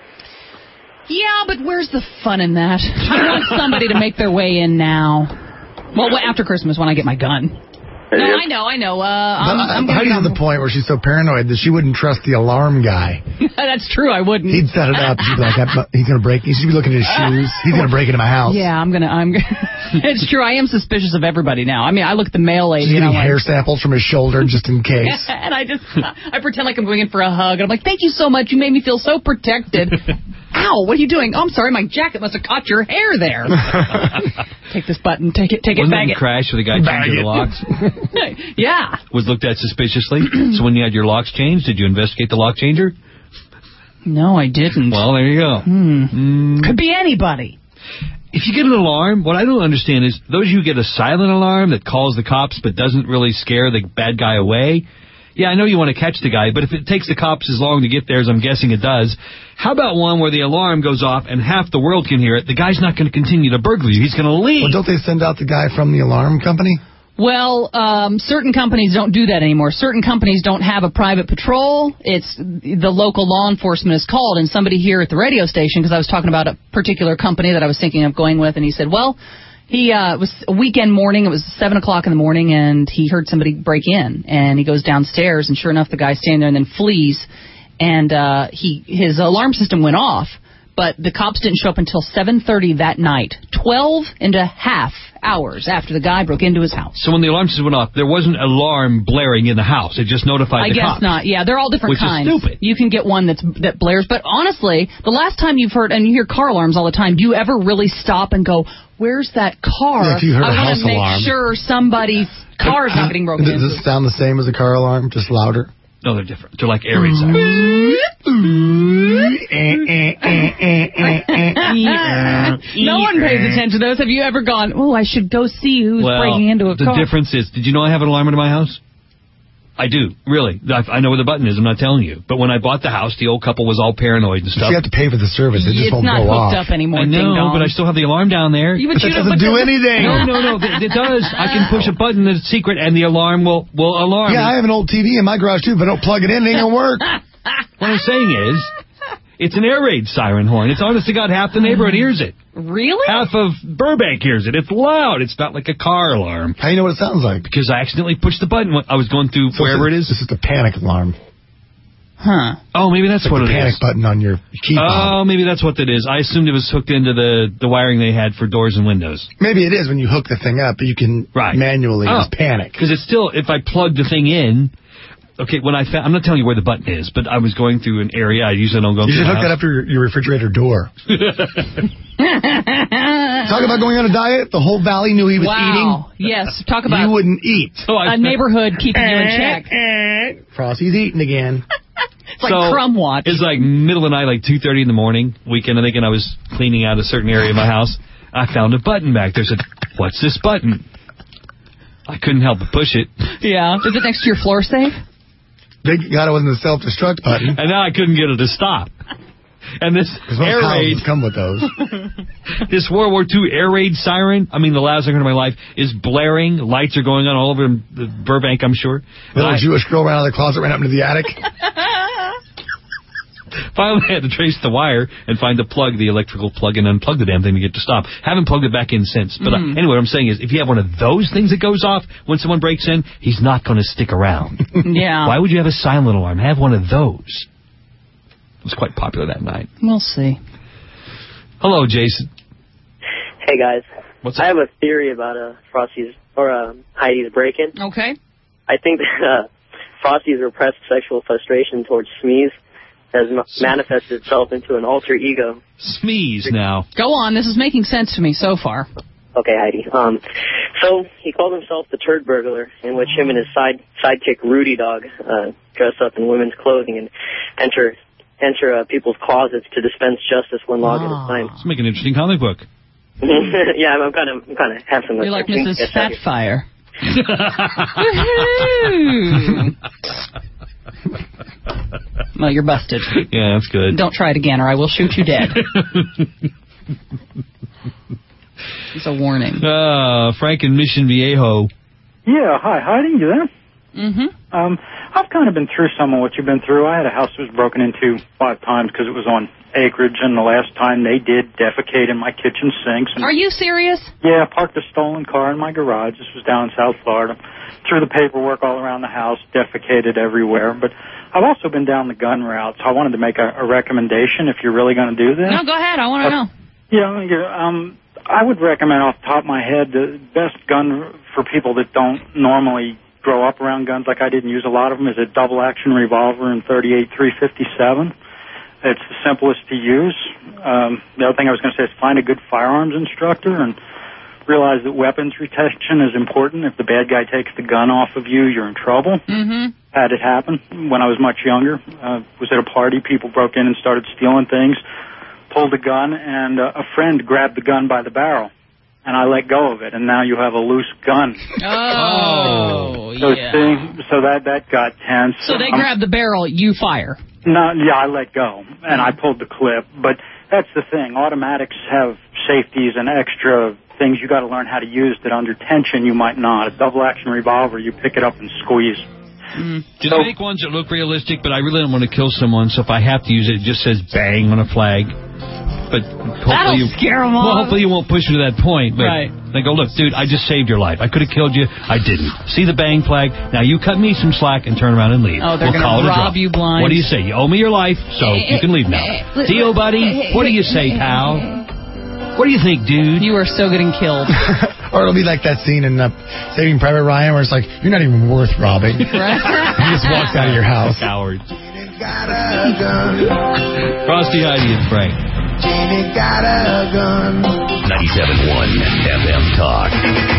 B: Yeah, but where's the fun in that? I want somebody to make their way in now. Well, after Christmas when I get my gun. No, I know.
C: Heidi's at the point where she's so paranoid that she wouldn't trust the alarm guy.
B: That's true, I wouldn't.
C: He'd set it up. She'd be like, he's going to break. She'd be looking at his shoes. He's going to break into my house.
B: Yeah, I'm It's true, I am suspicious of everybody now. I mean, I look at the mail lady.
C: She's getting hair samples from his shoulder just in case.
B: And I pretend like I'm going in for a hug. And I'm like, thank you so much. You made me feel so protected. Ow, what are you doing? Oh, I'm sorry, my jacket must have caught your hair there. Take this button, take it,
A: Wasn't
B: bag
A: that
B: it.
A: Crash where the guy changed the locks?
B: Yeah.
A: Was looked at suspiciously. So when you had your locks changed, did you investigate the lock changer?
B: No, I didn't.
A: Well, there you go.
B: Could be anybody.
A: If you get an alarm, what I don't understand is those of you who get a silent alarm that calls the cops but doesn't really scare the bad guy away. Yeah, I know you want to catch the guy, but if it takes the cops as long to get there as I'm guessing it does, how about one where the alarm goes off and half the world can hear it? The guy's not going to continue to burgle you. He's going to leave.
C: Well, don't they send out the guy from the alarm company?
B: Well, certain companies don't do that anymore. Certain companies don't have a private patrol. It's the local law enforcement is called, and somebody here at the radio station, because I was talking about a particular company that I was thinking of going with, and he said, well, it was a weekend morning. It was 7 o'clock in the morning, and he heard somebody break in, and he goes downstairs, and sure enough, the guy's standing there and then flees, and his alarm system went off, but the cops didn't show up until 7:30 that night, 12 and a half hours after the guy broke into his house.
A: So when the alarm system went off, there wasn't an alarm blaring in the house. It just notified the cops.
B: I guess not. Yeah, they're all different kinds.
A: Which is stupid.
B: You can get one that blares. But honestly, the last time you've heard, and you hear car alarms all the time, do you ever really stop and go, where's that car?
C: Yeah, if you heard a house alarm.
B: I want to make sure somebody's car is not getting broken into.
C: Does it sound the same as a car alarm, just louder?
A: No, they're different. They're like air raid sirens.
B: No one pays attention to those. Have you ever gone, oh, I should go see who's breaking into a car?
A: The difference is, did you know I have an alarm in my house? I do, really. I know where the button is. I'm not telling you. But when I bought the house, the old couple was all paranoid and stuff.
C: But you have to pay for the service. It just won't go off.
B: It's not hooked up anymore.
A: I know, but I still have the alarm down there.
C: But that doesn't do anything.
A: No, it does. I can push a button that's secret, and the alarm will alarm.
C: Yeah, I have an old TV in my garage, too, but don't plug it in. It ain't going to work.
A: What I'm saying is, it's an air raid siren horn. It's honest to God, half the neighborhood hears it.
B: Really?
A: Half of Burbank hears it. It's loud. It's not like a car alarm.
C: How do you know what it sounds like?
A: Because I accidentally pushed the button when I was going through wherever it is.
C: This is the panic alarm.
B: Huh.
A: Oh, maybe that's what it is.
C: The panic button on your key fob.
A: Oh, maybe that's what it is. I assumed it was hooked into the wiring they had for doors and windows.
C: Maybe it is when you hook the thing up, but you can manually just panic.
A: Because it's still, if I plug the thing in... Okay, when I'm not telling you where the button is, but I was going through an area. I usually don't go through.
C: You should hook that up to your refrigerator door. Talk about going on a diet. The whole valley knew he was eating.
B: Yes, talk about...
C: You wouldn't eat.
B: A neighborhood keeping you in check.
C: Frosty's eating again.
B: It's like Crumb Watch.
A: It's like middle of the night, like 2:30 in the morning, weekend, I think, and I was cleaning out a certain area of my house. I found a button back there. I said, what's this button? I couldn't help but push it.
B: Yeah. Is it next to your floor safe?
C: Thank God it wasn't the self-destruct button.
A: And now I couldn't get it to stop. And this air raid
C: come with those.
A: This World War II air raid siren, the loudest I heard in my life, is blaring. Lights are going on all over the Burbank, I'm sure.
C: Little Jewish girl ran out of the closet, ran up into the attic.
A: Finally, I had to trace the wire and find the plug, the electrical plug, and unplug the damn thing to get to stop. Haven't plugged it back in since. But anyway, what I'm saying is, if you have one of those things that goes off when someone breaks in, he's not going to stick around.
B: Yeah.
A: Why would you have a silent alarm? Have one of those. It was quite popular that night.
B: We'll see.
A: Hello, Jason.
F: Hey, guys.
A: What's up?
F: I have a theory about Frosty's or Heidi's break-in.
B: Okay.
F: I think that Frosty's repressed sexual frustration towards Smeeze has manifested itself into an alter ego.
A: Smeeze now.
B: Go on. This is making sense to me so far.
F: Okay, Heidi. So he called himself the Turd Burglar, in which him and his sidekick Rudy Dog dress up in women's clothing and enter people's closets to dispense justice one log at a time.
A: Let's make an interesting comic book.
F: Yeah, I'm kind of have some.
B: You're like Mrs. Fatfire. Well, you're busted.
A: Yeah, that's good.
B: Don't try it again, or I will shoot you dead. It's a warning.
A: Frank in Mission Viejo.
I: Yeah, hi, Heidi, you there?
B: Mm-hmm.
I: I've kind of been through some of what you've been through. I had a house that was broken into 5 times because it was on acreage, and the last time they did defecate in my kitchen sinks. And
B: are you serious?
I: Yeah, I parked a stolen car in my garage. This was down in South Florida. Threw the paperwork all around the house, defecated everywhere. But I've also been down the gun route, so I wanted to make a recommendation if you're really going to do this.
B: No, go ahead. I want to know.
I: Yeah, I would recommend off the top of my head the best gun for people that don't normally grow up around guns like I didn't use a lot of them is a double-action revolver in 38-357. It's the simplest to use. The other thing I was going to say is find a good firearms instructor and realize that weapons retention is important. If the bad guy takes the gun off of you, you're in trouble.
B: Mm-hmm.
I: Had it happen when I was much younger. Was at a party. People broke in and started stealing things. Pulled a gun, and a friend grabbed the gun by the barrel. And I let go of it, and now you have a loose gun.
B: Oh,
I: so
B: yeah.
I: So that got tense.
B: So they grab the barrel, you fire.
I: No, yeah, I let go, and I pulled the clip. But that's the thing. Automatics have safeties and extra things you got to learn how to use that under tension you might not. A double-action revolver, you pick it up and squeeze.
A: Do they make ones that look realistic, but I really don't want to kill someone, so if I have to use it, it just says bang on a flag. But hopefully
B: scare them off.
A: Well, hopefully you won't push me to that point. But
B: right.
A: They go, look, dude, I just saved your life. I could have killed you. I didn't. See the bang flag? Now you cut me some slack and turn around and leave.
B: Oh, they're going to rob you blind.
A: What do you say? You owe me your life, so you can leave now. Deal, buddy? What do you say, pal? What do you think, dude?
B: You are so getting killed.
C: Or it'll be like that scene in Saving Private Ryan where it's like, you're not even worth robbing.
B: Right.
C: He just walks out of your house.
A: Coward. Frosty, Heidi, and Frank.
E: Jamie got a gun. 97.1 FM Talk.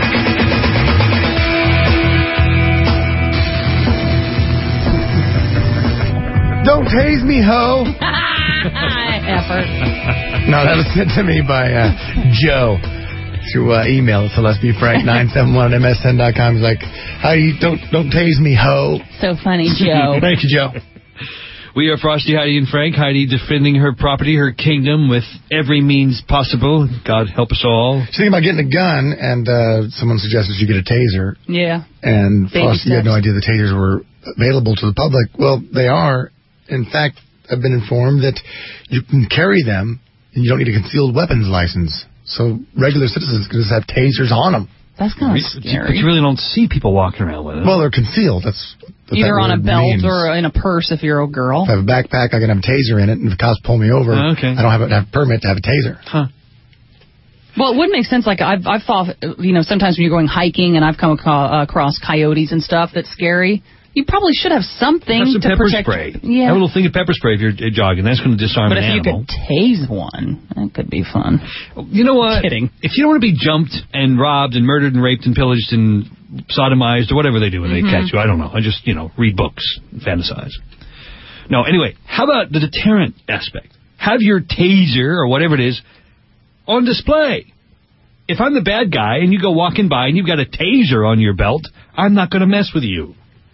C: Don't tase me, ho.
B: Effort.
C: No, that was sent to me by Joe through email. So let's be frank. 971@msn.com. He's like, "Hi, don't tase me, ho."
B: So funny, Joe.
C: Thank you, Joe.
A: We are Frosty, Heidi, and Frank. Heidi defending her property, her kingdom, with every means possible. God help us all.
C: She's thinking about getting a gun, and someone suggested you get a taser.
B: Yeah.
C: And Frosty had no idea the tasers were available to the public. Well, they are. In fact, I've been informed that you can carry them, and you don't need a concealed weapons license. So regular citizens can just have tasers on them.
B: That's kind of scary.
A: But you really don't see people walking around with it.
C: Well, they're concealed. That's
B: either on a belt
C: means.
B: or in a purse if you're a girl.
C: If I have a backpack, I can have a taser in it, and if the cops pull me over, I don't have a permit to have a taser.
A: Huh.
B: Well, it would make sense. Like I've thought, sometimes when you're going hiking and I've come across coyotes and stuff that's scary. You probably should have something
A: have some
B: to
A: pepper
B: protect.
A: spray.
B: Yeah.
A: Have a little thing of pepper spray if you're jogging. That's going to disarm an animal.
B: But if you could tase one, that could be fun.
A: You know what?
B: Kidding.
A: If you don't want to be jumped and robbed and murdered and raped and pillaged and sodomized or whatever they do when they catch you, I don't know. I just, read books and fantasize. No, anyway, how about the deterrent aspect? Have your taser or whatever it is on display. If I'm the bad guy and you go walking by and you've got a taser on your belt, I'm not going to mess with you.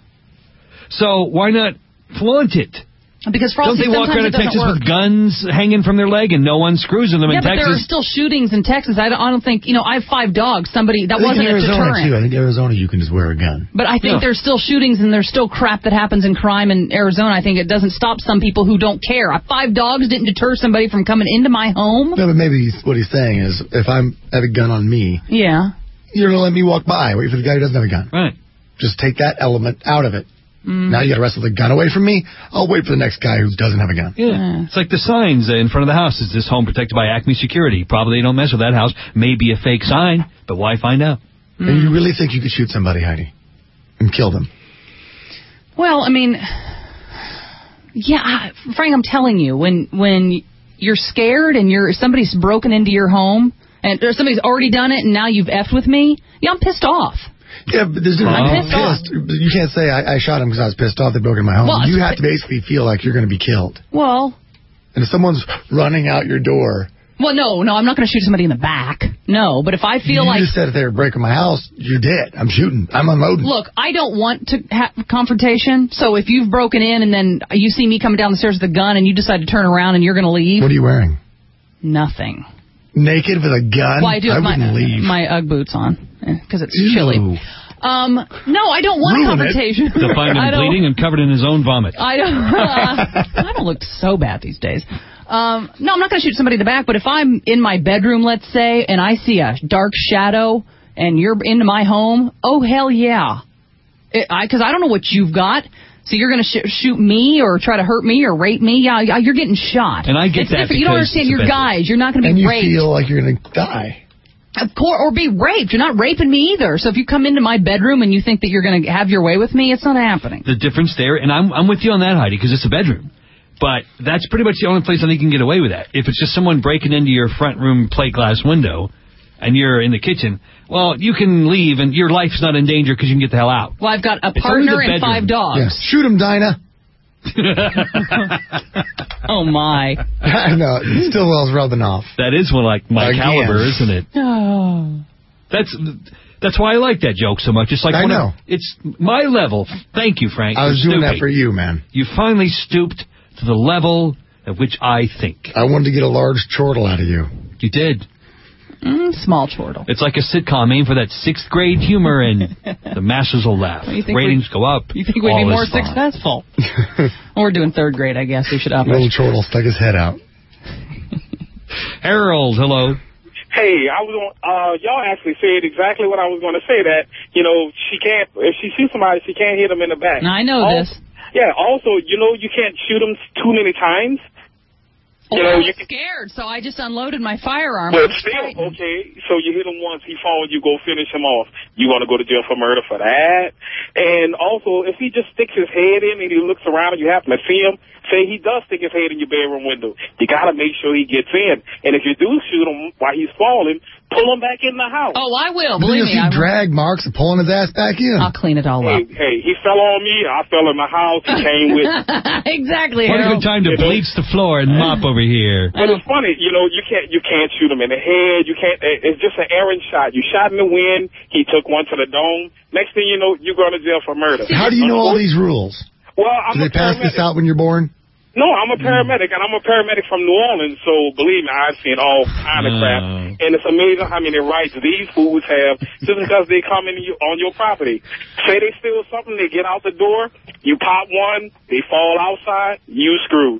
A: So why not flaunt it?
B: Because Frosty,
A: don't they walk around in Texas with guns hanging from their leg and no one screws in them in Texas?
B: Yeah, but there are still shootings in Texas. I don't think, I have 5 dogs. That wasn't a deterrent.
C: Too. I think in Arizona you can just wear a gun.
B: But I think there's still shootings and there's still crap that happens in crime in Arizona. I think it doesn't stop some people who don't care. 5 dogs didn't deter somebody from coming into my home.
C: No, but maybe what he's saying is if I have a gun on me,
B: you're
C: going to let me walk by. Wait for the guy who doesn't have a gun.
A: Right.
C: Just take that element out of it. Now you got to wrestle the gun away from me. I'll wait for the next guy who doesn't have a gun.
A: Yeah. It's like the signs in front of the house. Is this home protected by Acme Security? Probably don't mess with that house. Maybe a fake sign, but why find out?
C: And you really think you could shoot somebody, Heidi, and kill them?
B: Well, Frank, I'm telling you, when you're scared and somebody's broken into your home or somebody's already done it and now you've effed with me, I'm pissed off.
C: Yeah, but there's
B: I'm pissed off.
C: You can't say I shot him because I was pissed off they broke into my home.
B: Well,
C: you have to basically feel like you're going to be killed.
B: Well.
C: And if someone's running out your door.
B: Well, no, I'm not going to shoot somebody in the back. No, but if I feel
C: you just said if they were breaking my house, you're dead. I'm shooting. I'm unloading.
B: Look, I don't want to have confrontation. So if you've broken in and then you see me coming down the stairs with a gun and you decide to turn around and you're going to leave.
C: What are you wearing?
B: Nothing.
C: naked with a gun?
B: Well, I do have my Ugg boots on because it's chilly. No, I don't want a confrontation.
A: To find him bleeding and covered in his own vomit.
B: I don't look so bad these days. No, I'm not going to shoot somebody in the back, but if I'm in my bedroom, let's say, and I see a dark shadow and you're into my home, oh, hell yeah. Because I don't know what you've got. So you're going to shoot me or try to hurt me or rape me? Yeah, you're getting shot.
A: And I get that.
B: You don't understand. You're guys. You're not going to be raped.
C: And you feel like you're going to die.
B: Of course, or be raped. You're not raping me either. So if you come into my bedroom and you think that you're going to have your way with me, it's not happening.
A: The difference there, and I'm with you on that, Heidi, because it's a bedroom. But that's pretty much the only place I think you can get away with that. If it's just someone breaking into your front room plate glass window and you're in the kitchen, well, you can leave and your life's not in danger because you can get the hell out.
B: Well, I've got a partner and 5 dogs.
C: Yeah. Shoot him, Dinah.
B: Oh, my.
C: I know. Stillwell's rubbing off.
A: That is one like my caliber, isn't it?
B: Oh.
A: That's why I like that joke so much. It's like
C: I know.
A: It's my level. Thank you, Frank.
C: I was doing that for you, man.
A: You finally stooped to the level at which I think.
C: I wanted to get a large chortle out of you.
A: You did.
B: Small chortle.
A: It's like a sitcom aimed for that 6th grade humor, and the masses will laugh. Ratings go up.
B: You think we'd be more successful? Well, we're doing 3rd grade, I guess. We should up it.
C: Little chortle stuck his head out.
A: Harold, hello.
J: Hey, I was on, y'all actually said exactly what I was going to say, that, she can't, if she shoots somebody, she can't hit them in the back.
B: I know this.
J: Yeah, also, you can't shoot them too many times.
B: I was scared, so I just unloaded my firearm.
J: But still, okay, so you hit him once, he falls, you go finish him off. You want to go to jail for murder for that? And also, if he just sticks his head in and he looks around and you happen to see him, say he does stick his head in your bedroom window, you got to make sure he gets in. And if you do shoot him while he's falling, pull him back in the house.
B: Oh, I will. Believe me.
C: You'll see drag marks of pulling his ass back in.
B: I'll clean it all up.
J: Hey, he fell on me. I fell in the house. He came with me.
B: Exactly.
A: What a good time to bleach the floor and mop over here.
J: But it's funny, you can't shoot him in the head. You can't. It's just an errant shot. You shot in the wind. He took one to the dome. Next thing you know, you're going to jail for murder.
C: How do you know all these rules?
J: Well,
C: do they pass this out when you're born?
J: No, I'm a paramedic, and I'm a paramedic from New Orleans, so believe me, I've seen all kind of crap. And it's amazing how many rights these fools have just because they come in on your property. Say they steal something, they get out the door, you pop one, they fall outside, you screwed.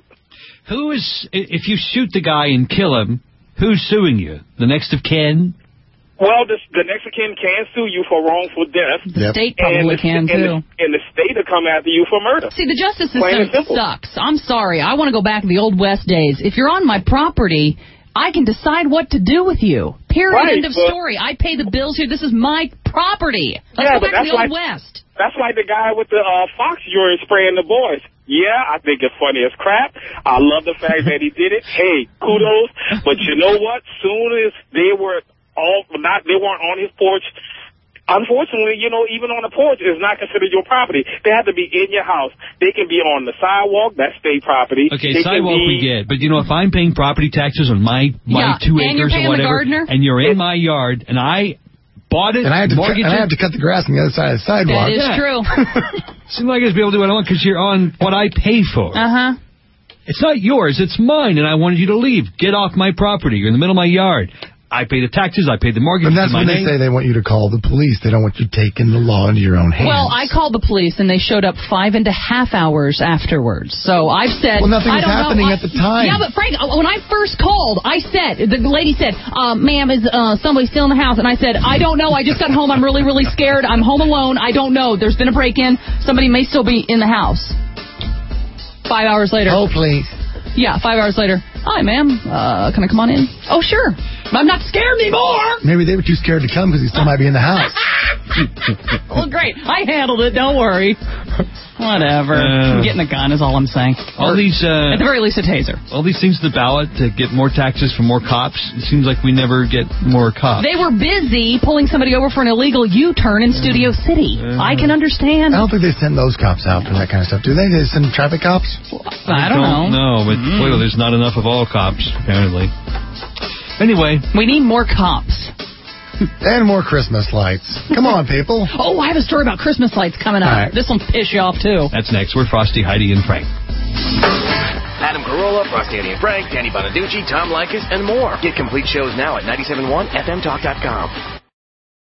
A: If you shoot the guy and kill him, who's suing you? The next of kin?
J: Well, the next of kin can sue you for wrongful death.
B: The state probably can, too.
J: And the state will come after you for murder.
B: See, the justice system sucks. I'm sorry. I want to go back to the old West days. If you're on my property, I can decide what to do with you. Period. End of story. I pay the bills here. This is my property. Let's go back to the old West.
J: That's like the guy with the fox urine spraying the boys. Yeah, I think it's funny as crap. I love the fact that he did it. Hey, kudos. But you know what? Soon as they weren't on his porch. Unfortunately, even on the porch is not considered your property. They have to be in your house. They can be on the sidewalk. That's state property.
A: Okay, sidewalk we get. But, if I'm paying property taxes on my 2 acres or whatever, and you're in my yard, and I bought it,
C: and I have to cut the grass on the other side of the sidewalk.
B: That is true.
A: Seems like I should be able to do what I want because you're on what I pay for.
B: Uh-huh.
A: It's not yours. It's mine, and I wanted you to leave. Get off my property. You're in the middle of my yard. I pay the taxes, I pay the mortgage.
C: And that's when they say they want you to call the police. They don't want you taking the law into your own hands.
B: Well, I called the police, and they showed up 5.5 hours afterwards. So I've said...
C: Well, nothing was happening at the time.
B: Yeah, but Frank, when I first called, the lady said, ma'am, is somebody still in the house? And I said, I don't know. I just got home. I'm really, really scared. I'm home alone. I don't know. There's been a break-in. Somebody may still be in the house. 5 hours later.
C: Oh, please.
B: Yeah, 5 hours later. Hi, ma'am. Can I come on in? Oh, sure. I'm not scared anymore.
C: Maybe they were too scared to come because he still might be in the house.
B: Well, great. I handled it. Don't worry. Whatever. Getting a gun is all I'm saying.
A: All these,
B: at the very least, a taser.
A: All these things to the ballot to get more taxes for more cops. It seems like we never get more cops.
B: They were busy pulling somebody over for an illegal U-turn in Studio City. I can understand.
C: I don't think they send those cops out for that kind of stuff, do they? They send traffic cops?
B: I don't know.
A: No, but clearly there's not enough of all cops, apparently. Anyway.
B: We need more cops.
C: And more Christmas lights. Come on, people.
B: Oh, I have a story about Christmas lights coming up. Right. This will piss you off, too.
A: That's next. We're Frosty, Heidi, and Frank.
K: Adam Carolla, Frosty and Frank, Danny Bonaducci, Tom Likas, and more. Get complete shows now at 97.1fmtalk.com.